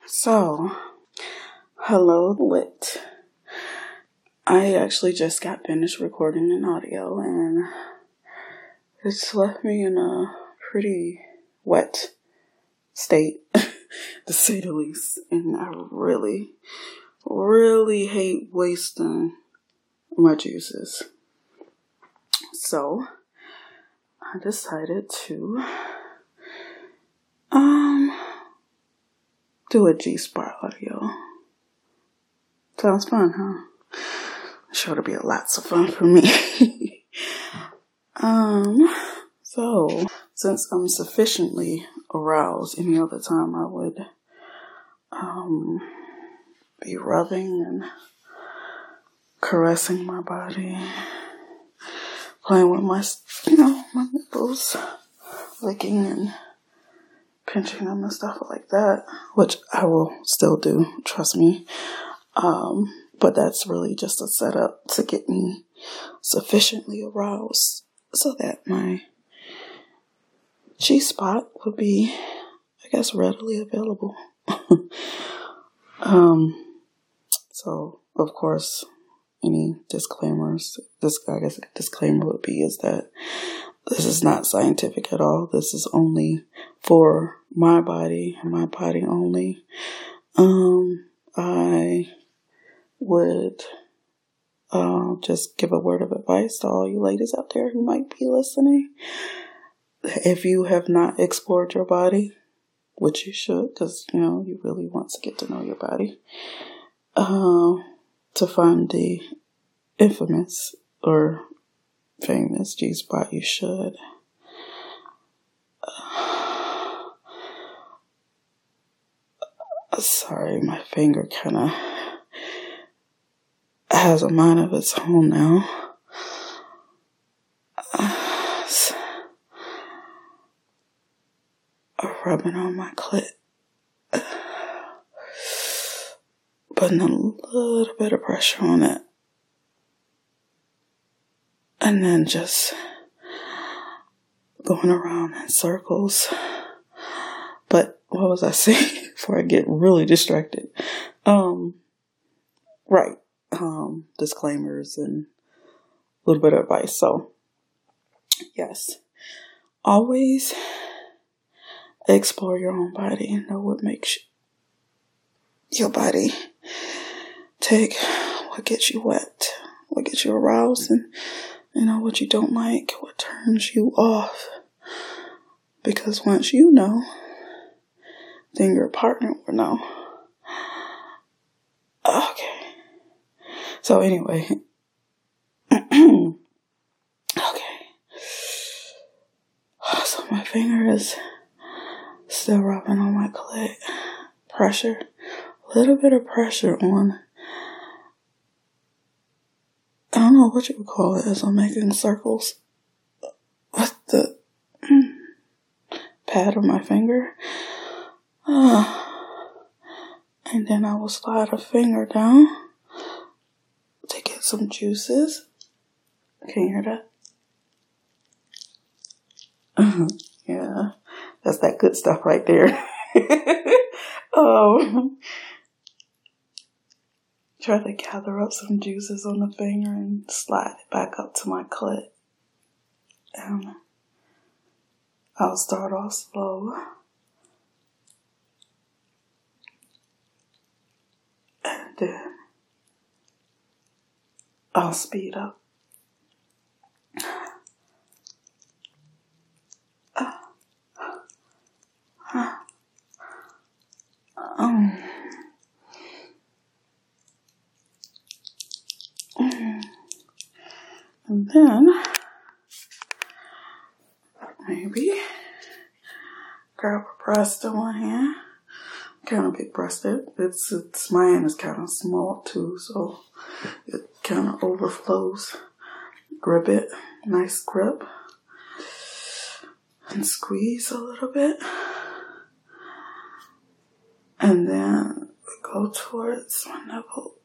So, hello, Lit. I actually just got finished recording an audio and it's left me in a pretty wet state, to say the least. And I really hate wasting my juices. So, I decided to, do a G-Spot audio. Sounds fun, huh? Sure it'll be lots of fun for me. So, since I'm sufficiently aroused, any other time I would, be rubbing and caressing my body, playing with my nipples, licking and pinching them and stuff like that, which I will still do, trust me. But that's really just a setup to get me sufficiently aroused so that my G-spot would be, I guess, readily available. So, of course, any disclaimers, disclaimer would be is that this is not scientific at all. This is only for my body and my body only. I would just give a word of advice to all you ladies out there who might be listening. If you have not explored your body, which you should, because, you really want to get to know your body, to find the infamous or famous G-spot, you should. Sorry, my finger kind of has a mind of its own now. Rubbing on my clit. Putting a little bit of pressure on it. And then just going around in circles. But what was I saying before I get really distracted? Right. Disclaimers and a little bit of advice. So, yes. Always explore your own body and know what makes your body tick, what gets you wet, what gets you aroused, and what you don't like, what turns you off. Because once you know, then your partner will know. Okay. So anyway. Okay. So my finger is still rubbing on my clit. Pressure. A little bit of pressure on, I don't know what you would call it, as I'm making circles with the pad of my finger. And then I will slide a finger down to get some juices. Can you hear that? Yeah, that's that good stuff right there. Try to gather up some juices on the finger and slide it back up to my clit. And I'll start off slow. And then I'll speed up. And then maybe grab a breast in one hand. Kind of big breasted. It's my hand is kind of small too, so it kind of overflows. Grip it, nice grip, and squeeze a little bit. And then go towards my nipple.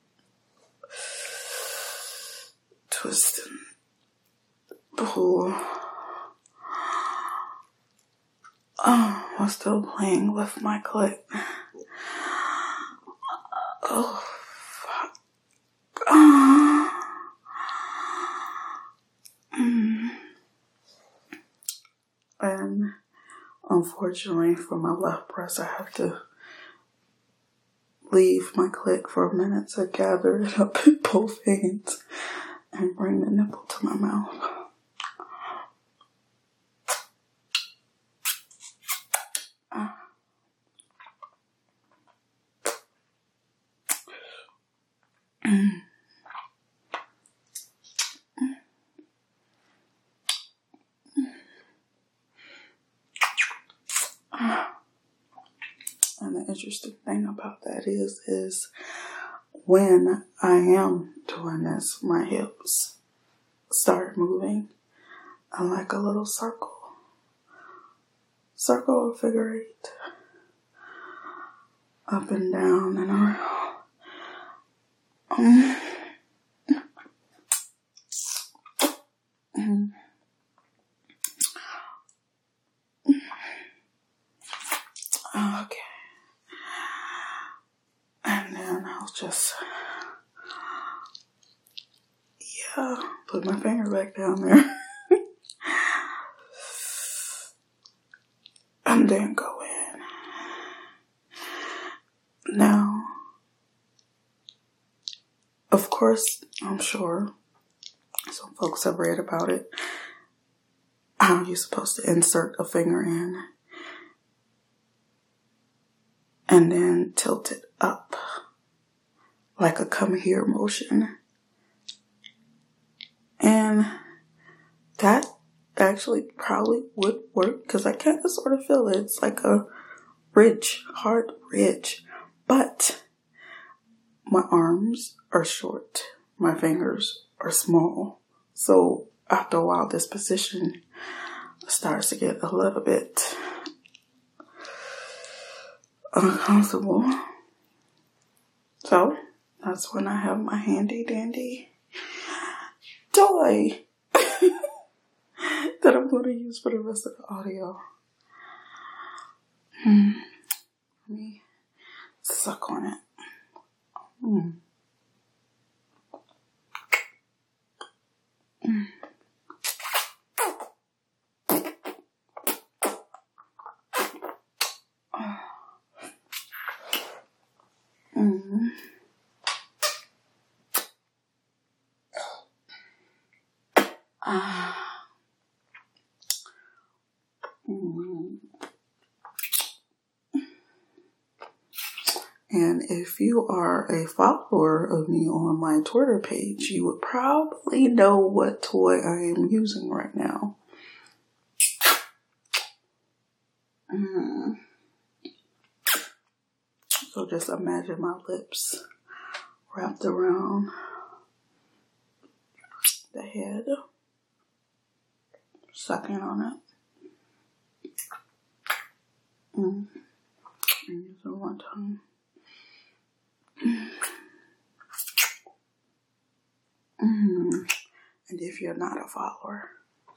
Twist and pull. I'm still playing with my clit. Oh, fuck. And unfortunately for my left breast, I have to leave my clit for a minute to gather it up in both hands and bring the nipple to my mouth. And the interesting thing about that is when I am doing this, my hips start moving in like a little circle or figure eight, up and down and around. Okay. And then I'll just, put my finger back down there. And then go in. Now, of course, I'm sure some folks have read about it. How you're supposed to insert a finger in and then tilt it up like a come here motion. And that actually probably would work because I kind of sort of feel it. It's like a ridge, hard ridge. But my arms are short. My fingers are small. So after a while, this position starts to get a little bit uncomfortable. So that's when I have my handy dandy toy that I'm going to use for the rest of the audio. Let me suck on it. And if you are a follower of me on my Twitter page, you would probably know what toy I am using right now. So just imagine my lips wrapped around the head, sucking on it. And using one tongue. And if you're not a follower,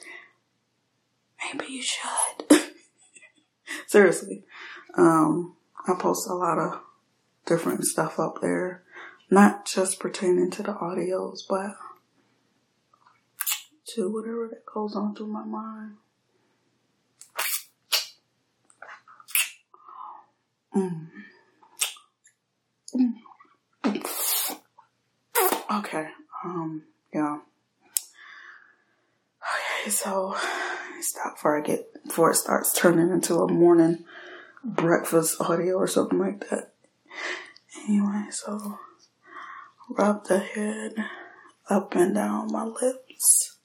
maybe you should. Seriously. I post a lot of different stuff up there. Not just pertaining to the audios, but to whatever that goes on through my mind. Okay. Yeah. Okay, so stop before it starts turning into a morning breakfast audio or something like that. Anyway, so rub the head up and down my lips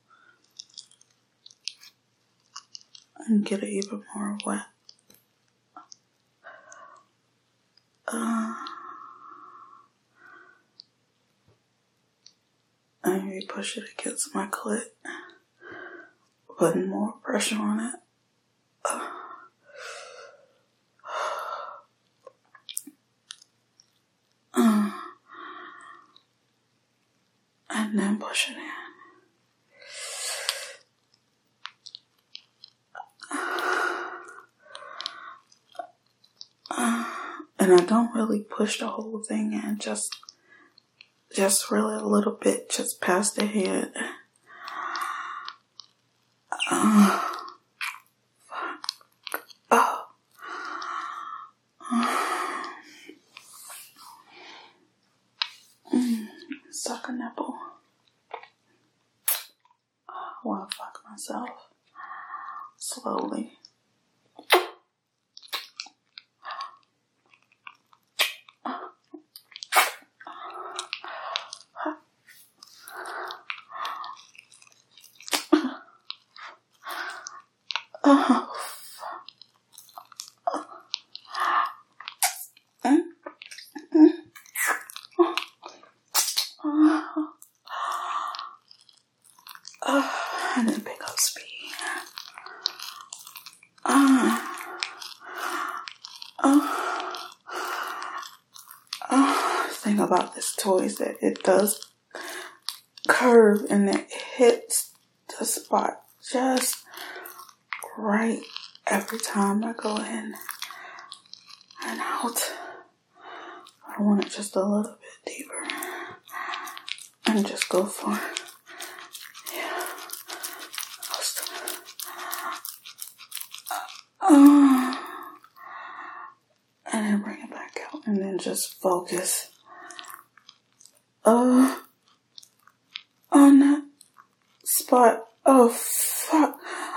and get it even more wet. And maybe push it against my clit, putting more pressure on it. And then push it in. And I don't really push the whole thing in, just really a little bit, just past the head. Suck a nipple. While I fuck myself. Slowly. I didn't pick up speed. Thing about this toy is that it does curve and it hits the spot just right every time I go in and out. I want it just a little bit deeper and just go for it. And then bring it back out and then just focus on that spot. Oh fuck.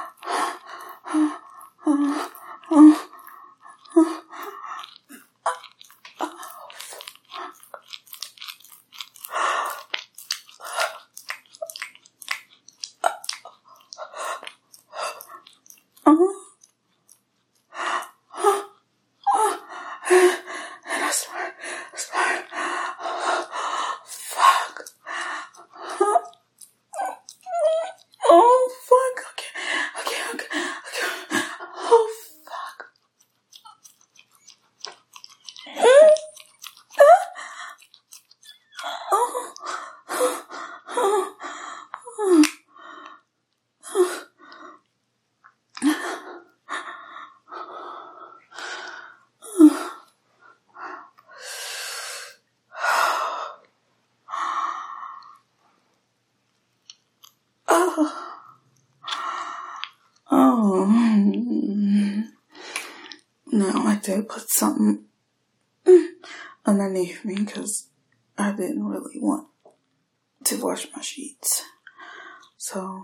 Now I did put something underneath me because I didn't really want to wash my sheets. So,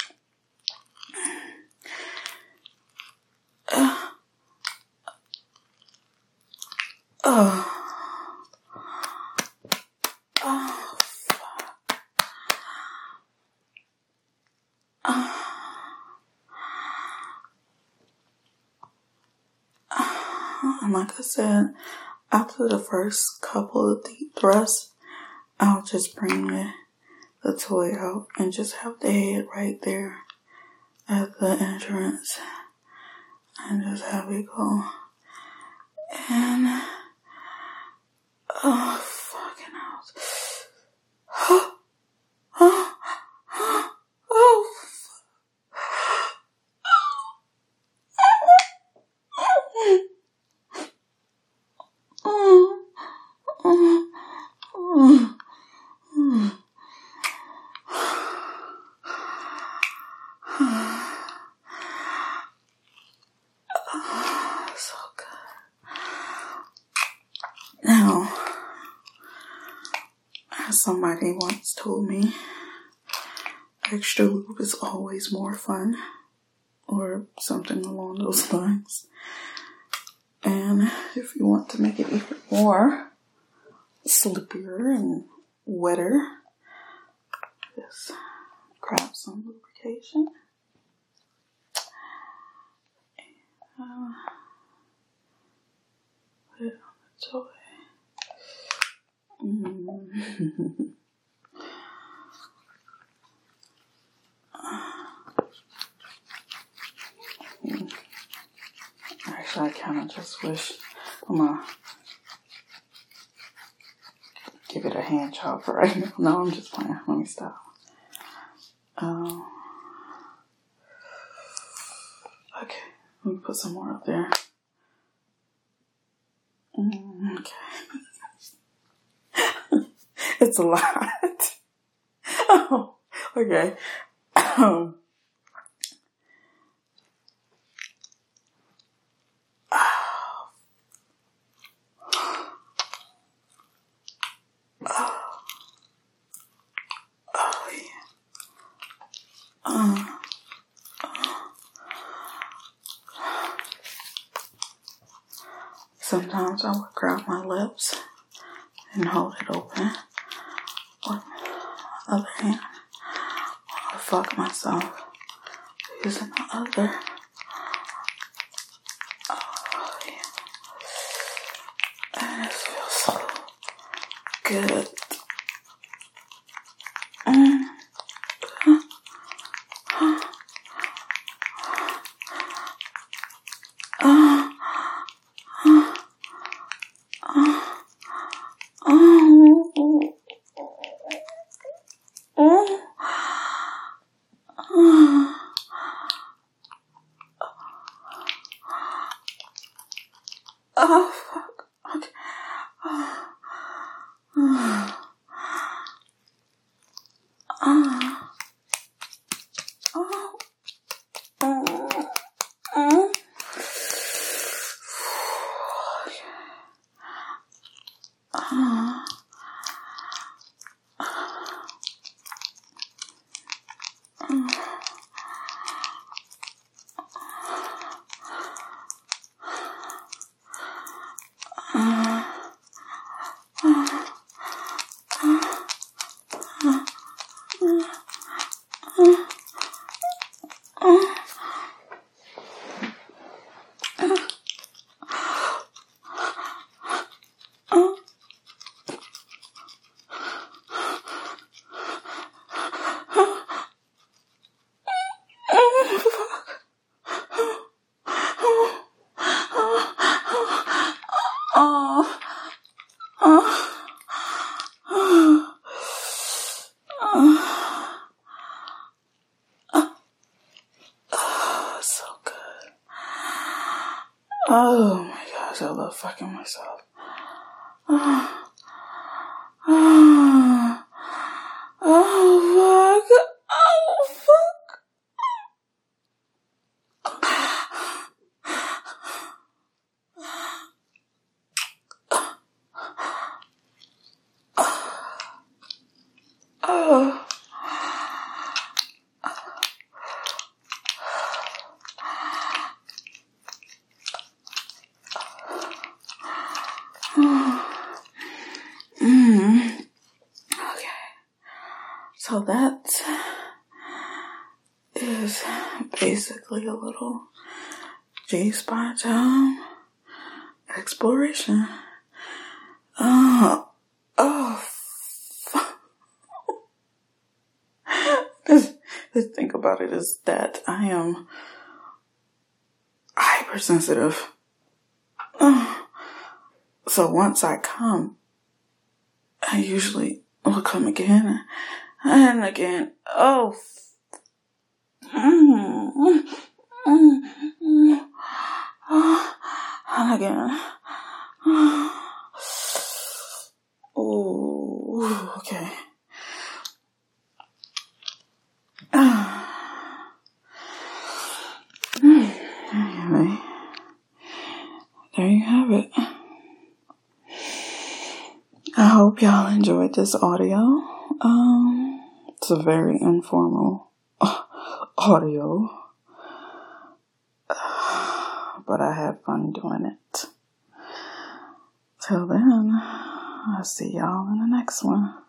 and like I said, after the first couple of deep thrusts, I'll just bring the toy out and just have the head right there at the entrance and just have it go. And fucking out. So good. Now, as somebody once told me, extra lube is always more fun, or something along those lines. And if you want to make it even more slippier and wetter, just grab some lubrication. Put it on the toy. Actually, I kind of just wish I'm gonna give it a hand chop right now. No, I'm just playing. Let me stop. Okay, let me put some more up there. It's a lot. Oh, okay. Oh, yeah. Sometimes I would grab my lips and hold it open with my other hand. I fuck myself using the other. Oh, yeah. And it feels so good. Oh, fuck. Okay. So good. Oh my gosh, I love fucking myself. Oh, fuck. Oh, fuck. Oh. Okay. So that is basically a little G-spot exploration. The thing about it is that I am hypersensitive. So once I come, I usually will come again and again. Oh. And again. Oh, okay. Anyway, there you have it. I hope y'all enjoyed this audio. It's a very informal audio, but I had fun doing it. Till then, I'll see y'all in the next one.